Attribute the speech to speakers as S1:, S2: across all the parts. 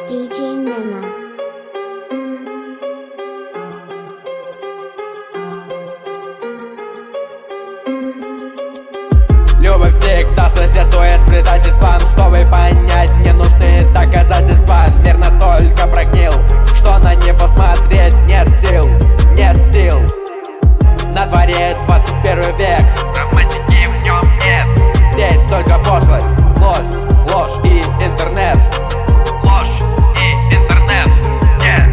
S1: DJ Nina.
S2: Любовь всегда соседствует с предательством. Чтобы понять, не нужны доказательства. Мир настолько прогнил, что на него смотреть нет сил, нет сил. На дворе 21 век, романтики в нем нет. Здесь только пошлость, ложь и интернет. Ложь и интернет, yeah.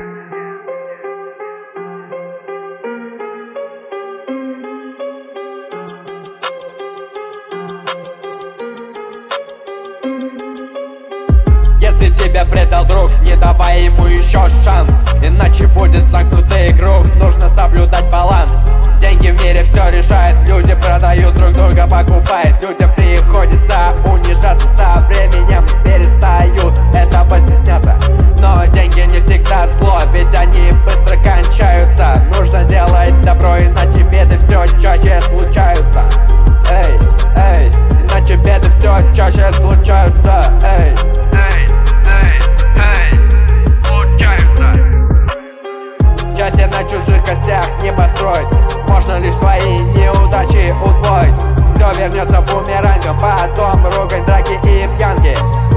S2: Если тебя предал друг, не давай ему еще шанс, иначе будет замкнутый круг. Нужно соблюдать баланс. Деньги в мире все решают. Люди продают друг друга, покупают. Людям приходится унижаться. Со временем перестают этого стесняться. Но деньги не всегда зло, ведь они быстро кончаются. Нужно делать добро, иначе беды все чаще случаются. Эй, эй, иначе беды все чаще случаются. Эй, эй, эй, эй, случаются. Счастье на чужих костях не построить. Можно лишь свои неудачи удвоить. Все вернется бумерангом, потом ругань, драки и пьянки.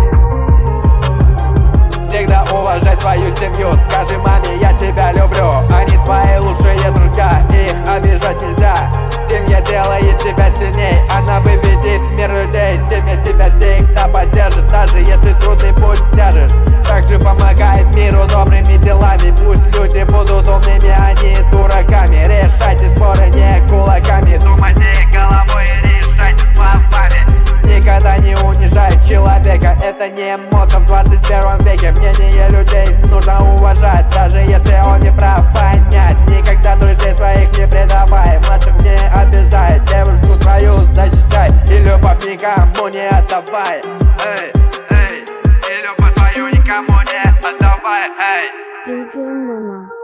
S2: Всегда уважай свою семью. Скажи маме, я тебя люблю. Они твои лучшие друзья, их обижать нельзя. Семья делает тебя сильней, она выведет в мир людей. Семья тебя всегда поддержит, даже если трудный путь тяжешь. Также помогай миру добрыми делами. Пусть люди будут умными, а не дураками. Решайте споры не кулаками. Думайте головой и решайте словами. Никогда не унижай человека, это не модно в 21 веке. Мнение людей нужно уважать, даже если он не прав. Понять, никогда друзей своих не предавай. Младших не обижай, девушку свою защищай. И любовь никому не отдавай. Эй, эй, и любовь свою никому не отдавай. Эй.
S1: DJ Nina.